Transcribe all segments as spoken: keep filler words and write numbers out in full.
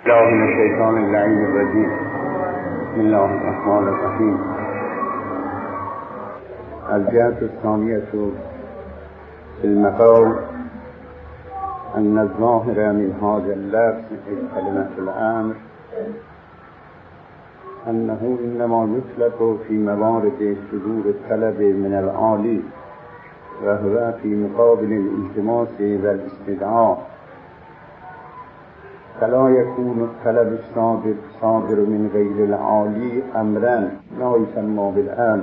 الله من الشیطان اللعین الرجیم. بسم الله الرحمن الرحیم. الجهة الثانية في المقام أن الظاهر من هذا اللفظ في كلمة الأمر أنه إنما يطلق في موارد صدور الطلب من العالی وهو في مقابل الالتماس والاستدعاء، فلا يكون الطلب الصادر صادر من غير العالی امرا لا يسمى بالامر.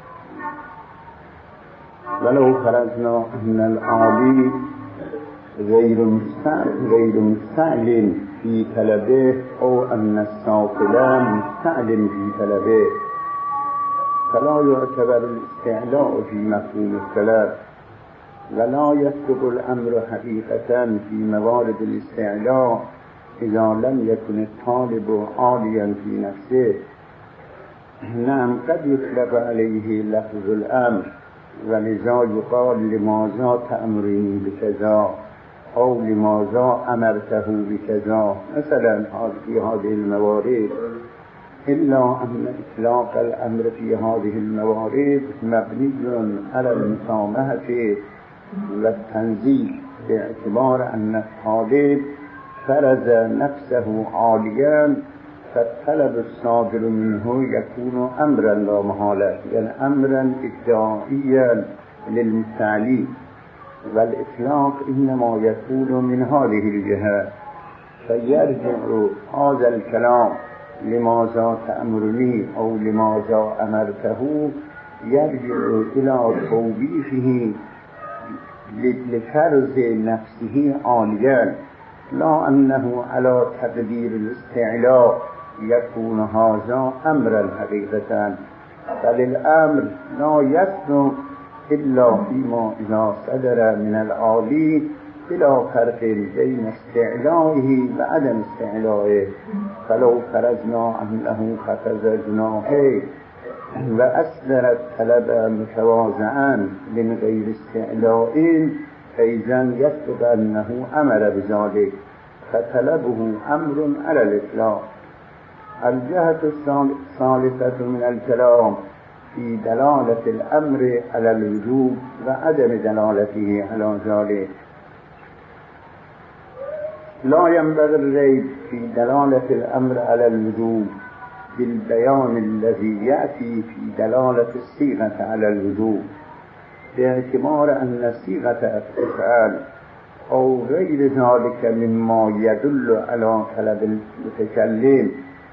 ولو فرضنا ان العالی غير غير مستعلم في طلبه او ان السافل مستعلم في طلبه، فلا يعتبر الاستعلاء في مفهوم الطلب، ولا يصدق الامر حقيقة في موارد الاستعلاء إذا لم يكن الطالب عاليا في نفسه. نعم قد يطلق عليه لفظ الأمر، ولذا يقال لماذا تأمرني بكذا أو لماذا أمرته بكذا مثلا في هذه الموارد، إلا أن إطلاق الأمر في هذه الموارد مبني على المسامحة والتنزيل، باعتبار أن الطالب فرض نفسه عاليا فالطلب الصادر منه يكون أمرا لا محالة، يعني أمرا ابتدائيا للمستعلي، والإطلاق إنما يكون من هذه الجهة. فيرجع هذا الكلام لماذا تأمرني أو لماذا أمرته يرجع إلى توبيخه لفرض نفسه عاليا، لا أنه على تقدير الاستعلاء يكون هذا أمرا حقيقة. فللأمر لا يصدق إلا فيما إذا صدر من العالي بلا فرق بين استعلائه وعدم استعلائه. فلو فرضنا أنه خفض جناحه وأصدر الطلب متواضعا من غير استعلاء فإذا يصدق أنه أمر بذلك، فطلبه أمر على الإطلاق. الجهة الثالثة من الكلام في دلالة الأمر على الوجوب وعدم دلالته على ذلك. لا ينبغي الريب في دلالة الأمر على الوجوب بالبيان الذي يأتي في دلالة الصيغة على الوجوب، باعتبار أن صيغة افعال أو غير ذلك مما يدل على طلب المتكلم،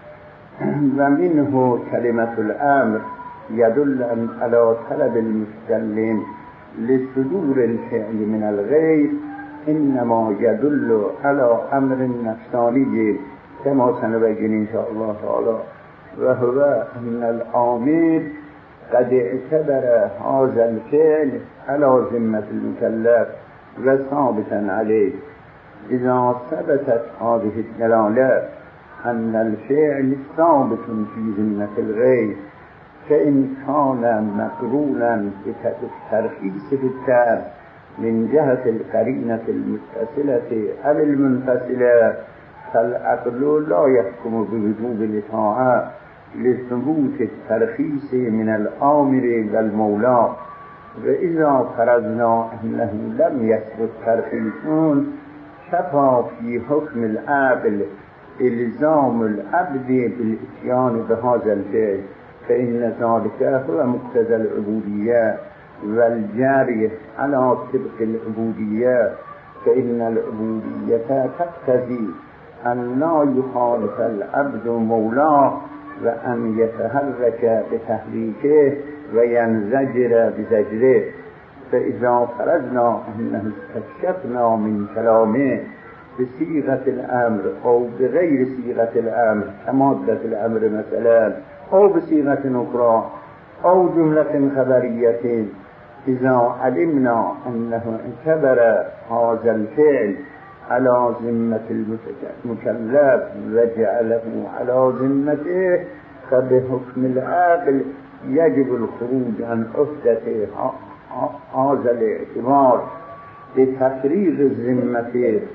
ومنه كلمة الأمر يدل على طلب المتكلم لصدور الفعل من الغير، إنما يدل على أمر نفساني كما سنبين إن شاء الله تعالى، وهو أن الآمر قد اعتبر هذا الفعل على ذمة المكلف وثابتا عليه. إذا ثبتت هذه الدلالة أن الفعل ثابت في ذمة الغير، فإن كان مقرونا بالترخيص بالتام من جهة القرينة المتصلة أو المنفصلة، فالعقل لا يحكم بوجوب الإطاعة لثبوت الترخيص من الآمر والمولى. وإذا فرضنا أنه لم يثبت ترخيص شفى في حكم العقل إلزام العبد بالإتيان بهذا الفعل، فإن ذلك هو مقتضى العبودية والجاري على طبق العبودية، فإن العبودية تقتضي أن لا يخالف العبد مولاه وأن يتحرك بتحريكه وينزجر بزجره. فإذا فرضنا أنه استكشفنا من كلامه بصيغة الأمر أو بغير صيغة الأمر كمادة الأمر مثلا أو بصيغة أخرى أو جملة خبرية، إذا علمنا أنه اعتبر هذا الفعل على ذمة المكلف وجعله على ذمته، فبحكم العقل يجب الخروج عن عهدة هذا الاعتبار بتفريغ الذمة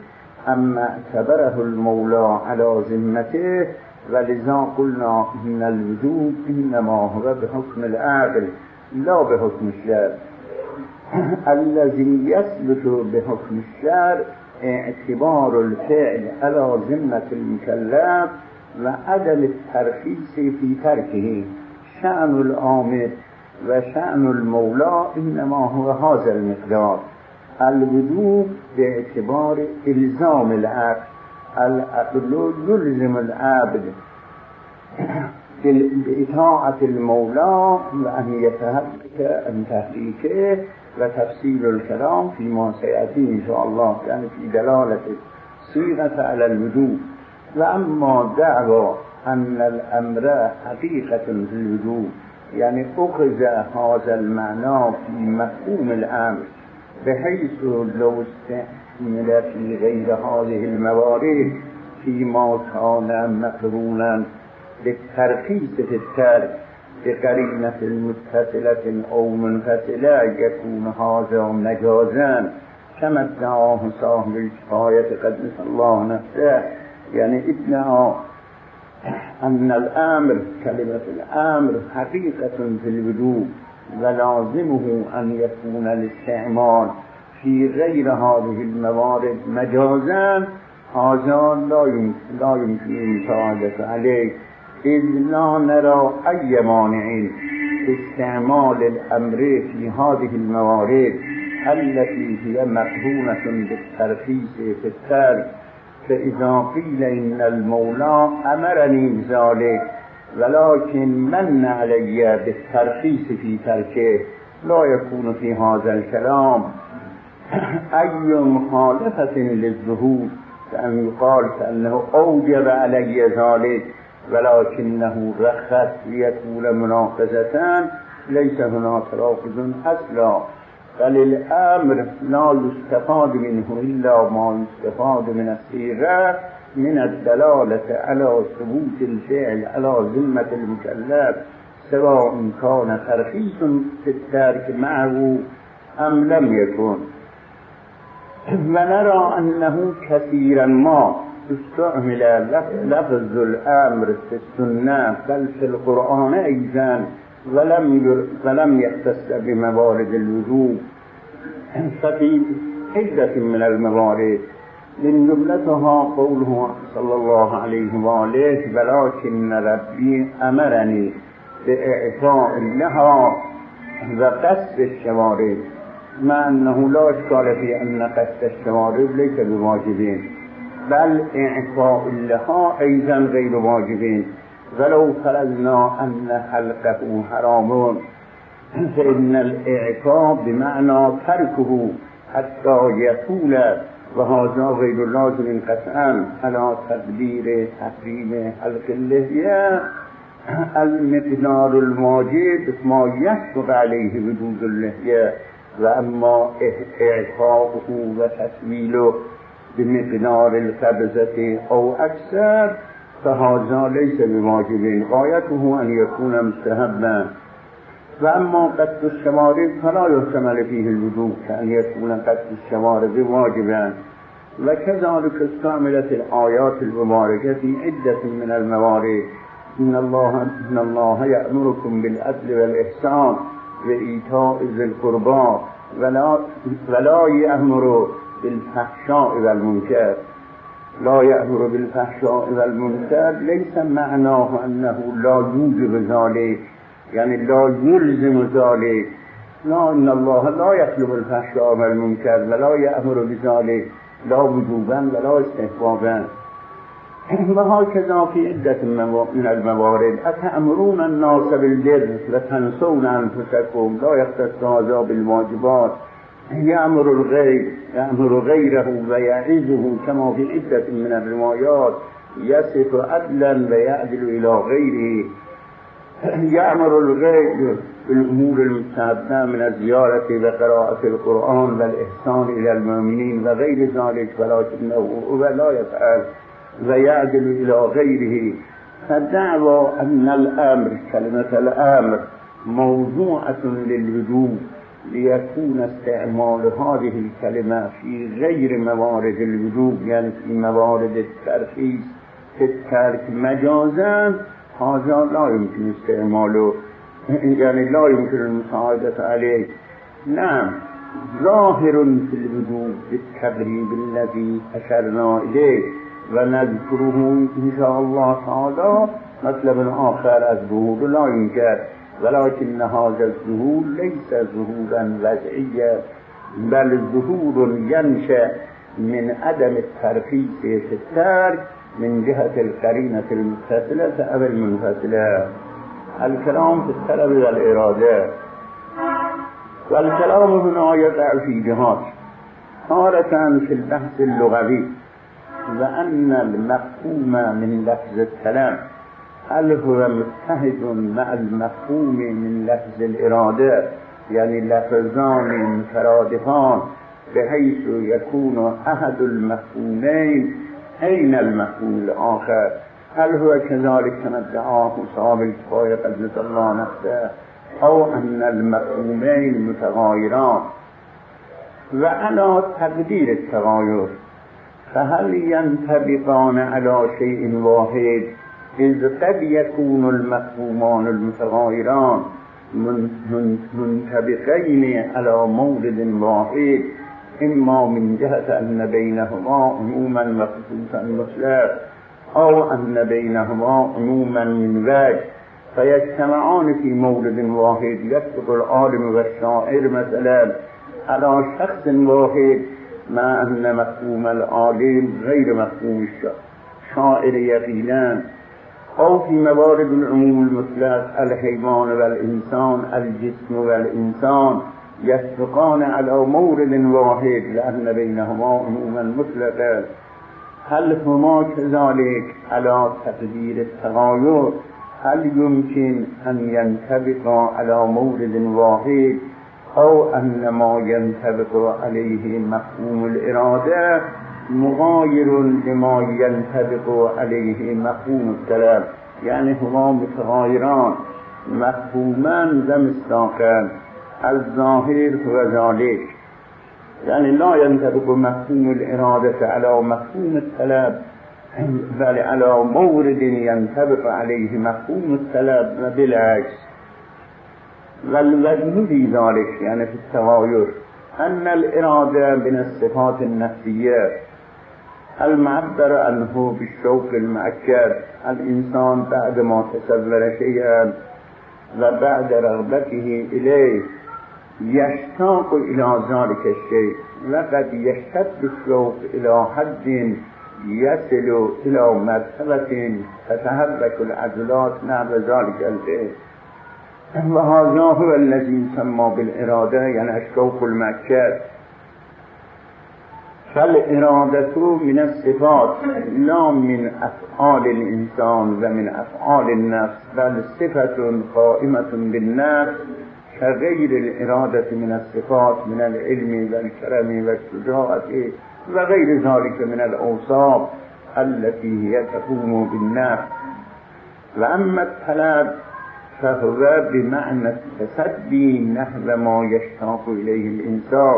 اما اعتبره المولى على ذمته ولذا قلنا ان الوجوب انما هو بحكم العقل لا بحكم الشرع. الذي يثبت بحكم الشرع اعتبار الفعل على ذمة المكلف وعدم الترخيص في تركه. شأن الآمر وشأن المولى إنما هو هذا المقدار. الوجوب باعتبار إلزام العبد، العقل يلزم العبد بإطاعة المولى وأن يتهلك عن تحريكه، وتفصيل الكلام فيما سيأتي إن شاء الله يعني في دلالة صيغة على الوجوب. وأما دعوى أن الأمر حقيقة في الوجوب يعني أخذ هذا المعنى في مفهوم الأمر بحيث لو استعمل في غير هذه الموارد فيما كان مقرونا بالترخيص في الترك بقرينة متصلة أو منفصلة يكون هذا مجازا كما ادعاه صاحب الكفاية قدس الله نفسه. يعني ادعى أن الأمر كلمة الأمر حقيقة في الوجوب ولازمه أن يكون الاستعمال في غير هذه الموارد مجازا، هذا لا يمكن مساعدة عليه، إذ لا نرى أي مانع في استعمال الأمر في هذه الموارد التي هي مقرونة بالترخيص في الترك. فإذا قيل إن المولى أمرني بذلك ولكن من علي بالترخيص في تركه لا يكون في هذا الكلام أي مخالفة للظهور، كأن يقال كأنه أوجب علي ذلك ولكنه رخص ليكون مناقضة. ليس هناك تناقض أصلا، بل الأمر لا يستفاد منه إلا ما يستفاد من الصيغة من الدلالة على ثبوت الفعل على ذمة المكلف سواء كان ترخيص في الترك معه أم لم يكن. ونرى أنه كثيرا ما استعمل لفظ الأمر في السنة بل في القرآن أيضا ولم ولم يختص بموارد الوجوب ففي عدة من الموارد من جملتها قوله صلى الله عليه وآله ولكن ربي أمرني بإعطاء لها وقصد الشوارب، مع أنه لا إشكال في أن قصد الشوارب ليس بواجبين بل إعطاء لها أيضا غير واجبين. ولو فرضنا أن حلقه حرام فإن الإعطاء بمعنى تركه حتى يطول، وهذا غير لازم قطعا على تقدير تحريم حلق اللحية. المقدار الواجب ما يسبق عليه وجود اللحية، وأما إعطاؤه وتسويله بمقدار القبضة أو أكثر فهذا ليس بواجب، غايته أن يكون مستحبا. وأما قصد الشوارب فلا يحتمل فيه الوجوب كأن يكون قصد الشوارب واجبا. وكذلك استعملت الآيات المباركة في عدة من الموارد. إن الله إن الله يأمركم بالعدل والإحسان وإيتاء ذي القربى ولا ولا يأمر بالفحشاء والمنكر. لا يأمر بالفحشاء والمنكر ليس معناه أنه لا يوجب ذلك يعني لا يلزم ذلك، لا، إن الله لا يطلب الفحشاء والمنكر ولا يأمر بذلك لا وجوبا ولا استحبابا. وهكذا في عدة من الموارد. أتأمرون الناس بالبر وتنسون أنفسكم لا يختص هذا بالواجبات. يأمر الغير يأمر غيره ويعزه كما في عدة من الروايات يصف عدلا ويعدل إلى غيره. يأمر الغير بالأمور المستحبة من الزيارة وقراءة القرآن والإحسان إلى المؤمنين وغير ذلك، ولكنه هو لا يفعل ويعدل إلى غيره. فدعوى أن الأمر كلمة الأمر موضوعة للوجوب ليكون استعمال هذه الكلمة في غير موارد الوجوب، يعني في موارد الترخيص في الترك مجازا، هذا لا يمكن استعماله، يعني لا يمكن المساعدة عليه. نعم ظاهر في الوجوب بالتقريب الذي أشرنا إليه ونذكره إن شاء الله تعالى مطلب آخر از ظهور لا ينكر، ولكن هذا الظهور ليس ظهورا وضعيا بل ظهور ينشأ من عدم الترخيص في الترك من جهة القرينة المتصلة أو المنفصلة. الكلام في الطلب والإرادة، والكلام هنا يقع في جهات، تارة في البحث اللغوي، وأن المفهوم من لفظ الكلام هل هو متحد مع المفهوم من لفظ الإرادة، يعني لفظان مترادفان بحيث يكون أحد المفهومين أين المفهوم الآخر. هل هو كذلك كما ادعاه صاحب الكفاية قدس الله نفسه، أو أن المفهومين متغايران؟ وعلى تقدير التغاير فهل ينطبقان على شيء واحد، إذ قد يكون المفهومان المتغايران منطبقين على مورد واحد، إما من جهة أن بينهما عموما وخصوصا مطلق، أو أن بينهما عموما من وجه فيجتمعان في مورد واحد. يتفق العالم والشاعر مثلا على شخص واحد مع أن مفهوم العالم غير مفهوم الشاعر يقينا، أو في موارد العموم المطلق الحيوان والإنسان، الجسم والإنسان يتفقان على مورد واحد لأن بينهما عموما مطلقا. هل هما كذلك على تقدير التغاير؟ هل يمكن أن ينطبقا على مورد واحد، أو أن ما ينطبق عليه مفهوم الإرادة مغاير لما ينطبق عليه مفهوم الكلام، يعني هما متغايران مفهوما ومصداقا. الظاهر هو ذلك، يعني لا ينطبق مفهوم الإرادة على مفهوم الكلام بل على مورد ينطبق عليه مفهوم الكلام وبالعكس. والوجه في ذلك يعني في التغاير أن الإرادة من الصفات النفسية المعبر عنه بالشوق المؤكد. الإنسان بعد ما تصور شيئا وبعد رغبته إليه يشتاق إلى ذلك الشيء، وقد يشتد الشوق إلى حد يصل إلى مرتبة تتحرك العضلات نحو ذلك الشيء، وهذا هو الذي يسمى بالإرادة، يعني الشوق المؤكد. فالإرادة من الصفات لا من أفعال الإنسان ومن أفعال النفس، بل صفة قائمة بالنفس كغير الإرادة من الصفات من العلم والكرم والشجاعة وغير ذلك من الأوصاف التي هي تقوم بالنفس. وأما الطلب فهو بمعنى التصدي نحو ما يشتاق إليه الإنسان،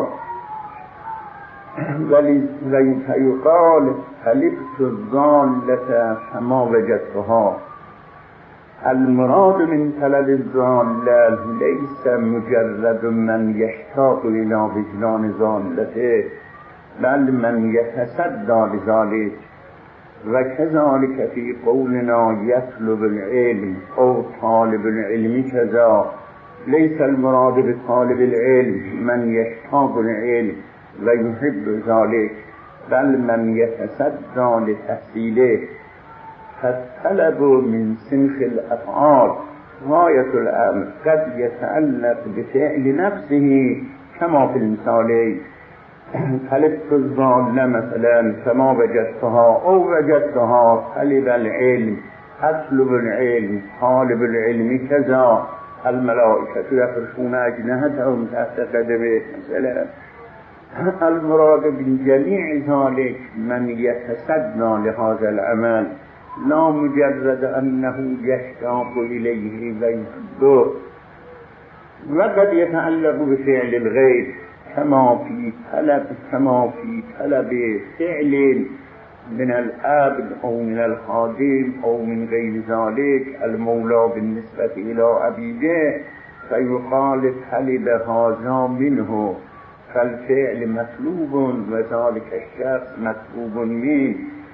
فيقال طلبت الضالة فما وجدتها. المراد من طلب الضالة ليس مجرد من يشتاق إلى وجدان ضالته، بل من يتصدى لذلك. وكذلك في قولنا يطلب العلم أو طالب العلم كذا، ليس المراد بطالب العلم من يشتاق العلم ويحب ذلك، بل من يتصدى لتحصيله. فالطلب من صنف الأفعال غاية الأمر، قد يتعلق بفعل نفسه كما في المثالين طلبت الضالة مثلا فما وجدتها، أو وجدتها طلب العلم، أطلب العلم، طالب العلم كذا. الملائكة يفرشون أجنحتهم تحت قدمه مثلا. المراد من جميع ذلك من يتصدى لهذا العمل، لا مجرد أنه يشتاق إليه ويحبه. وقد يتعلق بفعل الغير كما في طلب كما في طلب فعل من العبد أو من الخادم أو من غير ذلك المولى بالنسبة إلى عبيده، فيقال طلب هذا منه، فالفعل مطلوب وذلك الشخص مطلوب منه.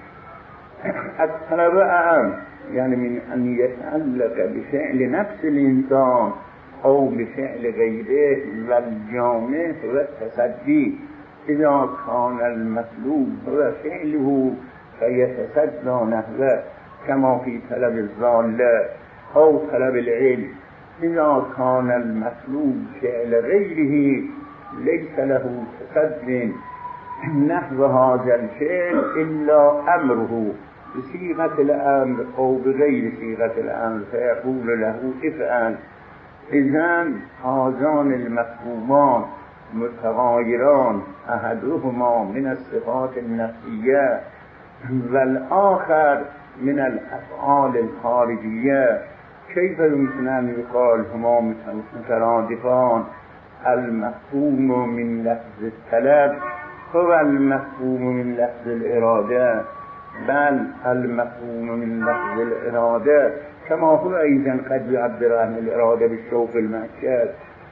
الطلب أعم، يعني من أن يتعلق بفعل نفس الإنسان أو بفعل غيره، والجامع هو التصدي. إذا كان المطلوب هو فعله فيتصدى نحوه كما في طلب الضالة أو طلب العلم. إذا كان المطلوب فعل غيره ليس له تصد نحو هذا الفعل إلا أمره بصيغة الأمر أو بغير صيغة الأمر، فيقول له افعل. إذن هذان المفهومان متغايران، أحدهما من الصفات النفسية والآخر من الأفعال الخارجية. كيف يمكن أن يقال هما مترادفان؟ المفهوم من لفظ الطلب هو المفهوم من لفظ الإرادة، بل المفهوم من لفظ الإرادة كما هو أيضا قد يعبر عن الإرادة بالشوق المعشر،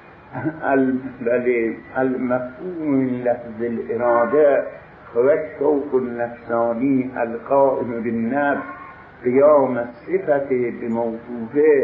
بل المفهوم من لفظ الإرادة هو الشوق النفساني القائم بالنفس قيام الصفة بموصوفه.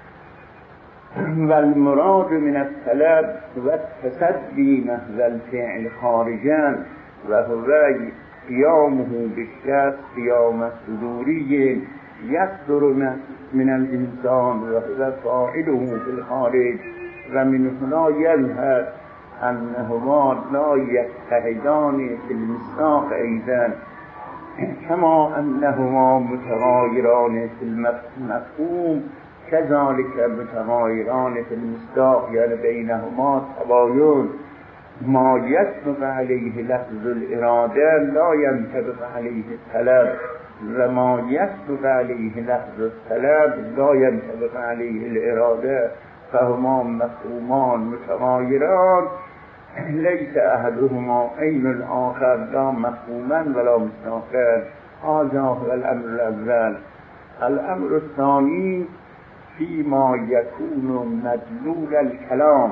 والمراد من الطلب هو التصدي نحو الفعل خارجا، وهو قيامه بالشخص قيام صدوري يصدر من الإنسان وهو فاعله في الخارج. ومن هنا يظهر أنهما لا يتحدان في المصداق أيضا، كما أنهما متغايران في المفهوم كذلك متغايران في المصداق، يعني بينهما تباين. ما يطبق عليه لفظ الإرادة لا ينطبق عليه الطلب، وما يطبق عليه لفظ الطلب لا ينطبق عليه الإرادة، فهما مفهومان متغايران ليس أحدهما عين الآخر، لا مفهوما ولا مصداقا. هذا هو الأمر الأول. الأمر الثاني فيما يكون مدلول الكلام،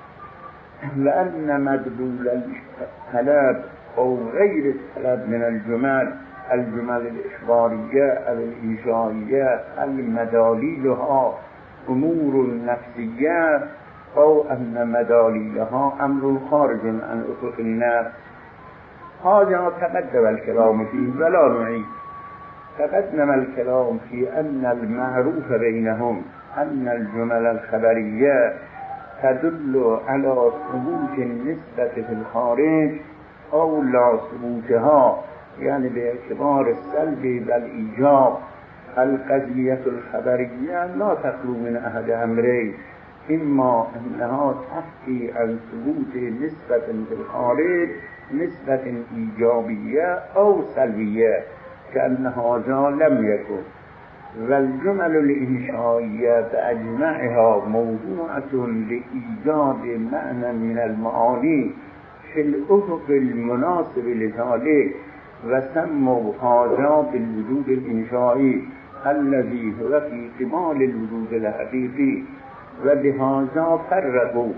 لأن مدلول الطلب أو غير الطلب من الجمل الجمل الإخبارية أو الإنشائية المداليلها أمور نفسية، أو أن مداليلها أمر خارج عن أفق النفس. هذا تقدم الكلام فيه ولا نعيد. تقدم الكلام في أن المعروف بينهم أن الجمل الخبرية تدل على ثبوت النسبة في الخارج أو لا ثبوتها، يعني باعتبار السلب والإيجاب. القضية الخبرية لا تخلو من أحد أمرين: إما أنها تحكي عن ثبوت نسبة في الخارج، نسبة إيجابية أو سلبية، كأن هذا لم يكن. والجمل الإنشائية بأجمعها موضوعة لإيجاد معنى من المعاني في الأفق المناسب لذلك، وسموا هذا بالوجود الإنشائي الذي هو في كمال الوجود الحقيقي. وبهذا فرقوا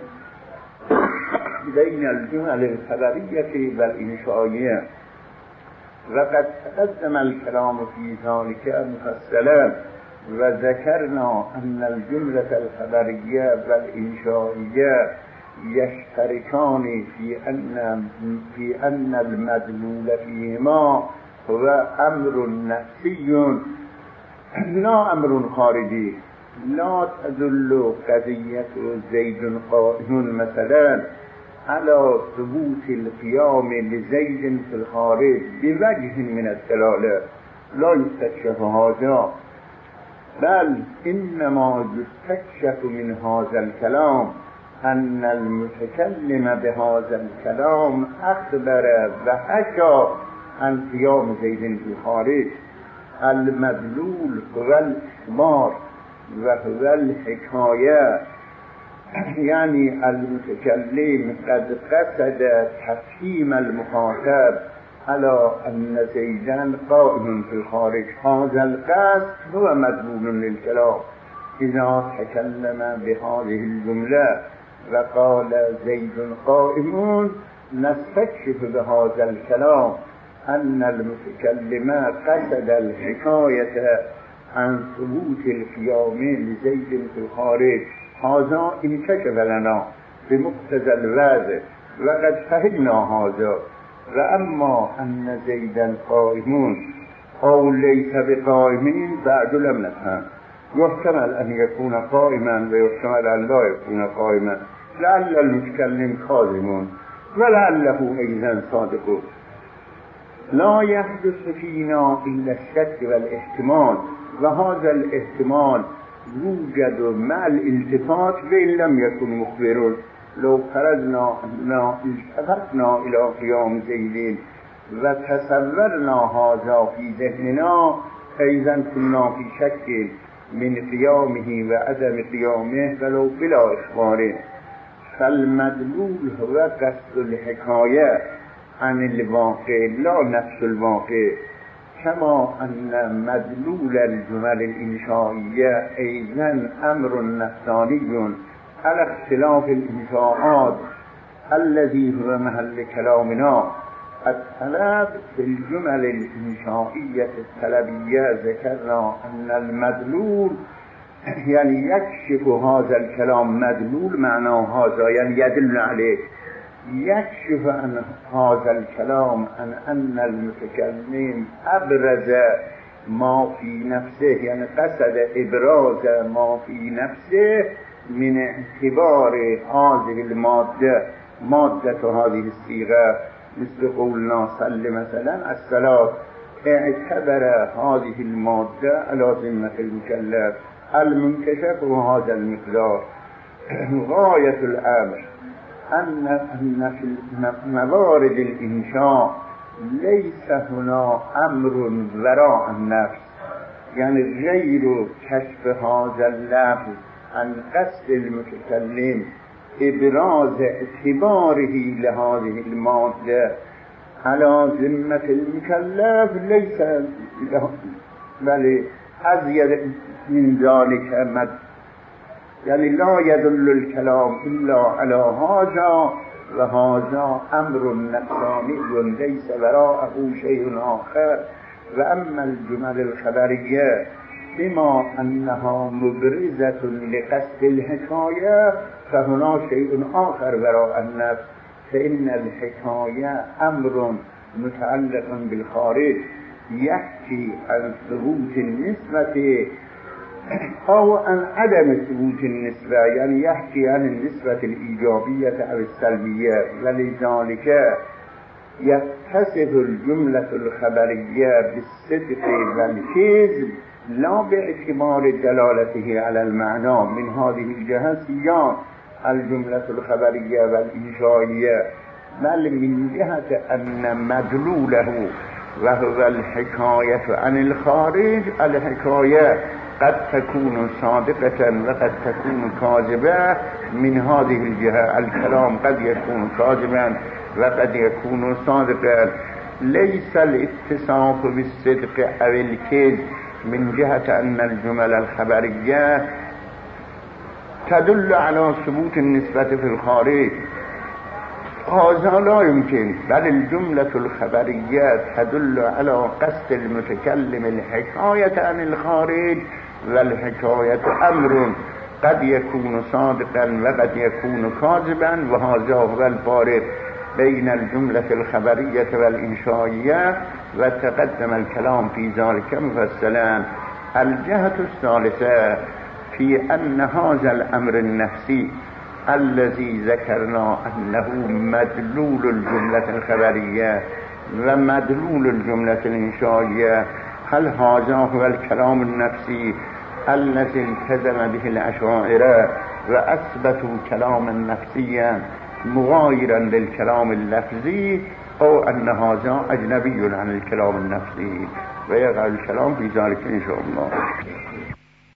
بين الجمل الخبرية والإنشائية. وقد تقدم الكلام في ذلك مفصلا، وذكرنا أن الجملة الخبرية والإنشائية يشتركان في أن في أن المدلول فيهما هو أمر نفسي لا أمر خارجي. لا تدل قضية زيد قائم مثلا على ثبوت القيام لزيد في الخارج بوجه من الدلالة، لا يستكشف هذا، بل إنما يستكشف من هذا الكلام أن المتكلم بهذا الكلام أخبر وحكى عن قيام زيد في الخارج. المدلول هو الإخبار وهو الحكاية، يعني المتكلم قد قصد تفهيم المخاطب على أن زيدا قائم في الخارج. هذا القصد هو مضمون للكلام. إذا تكلم بهذه الجملة وقال زيد قائم، نستكشف بهذا الكلام أن المتكلم قصد الحكاية عن ثبوت القيام لزيد في الخارج. هذا انكشف لنا بمقتضى الوضع وقد فهمنا هذا. وأما أن زيدا قائم أو ليس بقائم بعد لم نفهم. يحتمل أن يكون قائما ويحتمل أن لا يكون قائما. لعل المتكلم كاظم ولعله أيضا صادق. لا يحدث فينا إلا الشك والاحتمال، وهذا الاحتمال يوجد مع الالتفات وإن لم يكن مخبرا. لو فرضنا أننا التفتنا إلى قيام زيد وتصورنا هذا في ذهننا، أيضا كنا في شك من قيامه وعدم قيامه ولو بلا إخباره. فالمدلول هو قصد الحكاية عن الواقع لا نفس الواقع، كما أن مدلول الجمل الإنشائية أيضا أمر نفساني على اختلاف الإنشاءات الذي هو محل كلامنا. الطلب في الجمل الإنشائية الطلبية ذكرنا أن المدلول يعني يكشف هذا الكلام. مدلول معناه هذا يعني يدل عليه، يكشف عن هذا الكلام عن أن المتكلم أبرز ما في نفسه، يعني قصد إبراز ما في نفسه من اعتبار هذه المادة، مادة هذه الصيغة. مثل قولنا صلى مثلا الصلاة، اعتبر هذه المادة على ذمة المكلف. المنكشف هذا المقدار. غاية الأمر أن أن في موارد الإنشاء ليس هنا أمر وراء النفس، يعني غير كشف هذا اللفظ عن قصد المتكلم إبراز اعتباره لهذه المادة على ذمة المكلف ليس له، بل أزيد من ذلك مد. يعني لا يدل الكلام إلا على هذا، وهذا أمر نفساني ليس وراءه شيء آخر. وأما الجمل الخبرية بما أنها مبرزة لقصد الحكاية فهنا شيء آخر وراء النفس، فإن الحكاية أمر متعلق بالخارج يحكي عن ثبوت النسبة أو عن عدم ثبوت النسبة، يعني يحكي عن النسبة الإيجابية أو السلبية. ولذلك يتصف الجملة الخبرية بالصدق والكذب لا باعتبار دلالته على المعنى. من هذه الجهة سيان الجملة الخبرية والإنشائية، بل من جهة أن مدلوله وهو الحكاية عن الخارج. الحكاية قد تكون صادقة وقد تكون كاذبة. من هذه الجهة الكلام قد يكون كاذبا وقد يكون صادقا. ليس الاتصاف بالصدق أو الكذب من جهة أن الجمل الخبرية تدل على ثبوت النسبة في الخارج، هذا لا يمكن. بل الجملة الخبرية تدل على قصد المتكلم الحكاية عن الخارج، والحكاية أمر قد يكون صادقا وقد يكون كاذبا. وهذا هو الفارق بين الجملة الخبرية والإنشائية، وتقدم الكلام في ذلك مفصلا. الجهة الثالثة في أن هذا الأمر النفسي الذي ذكرنا أنه مدلول الجملة الخبرية ومدلول الجملة الإنشائية، هل هذا هو الكلام النفسي الذي التزم به الأشاعرة وأثبتوا كلاما نفسيا مغايرا للكلام اللفظي، أو أن هذا أجنبي عن الكلام النفسي؟ ويقع الكلام في ذلك إن شاء الله.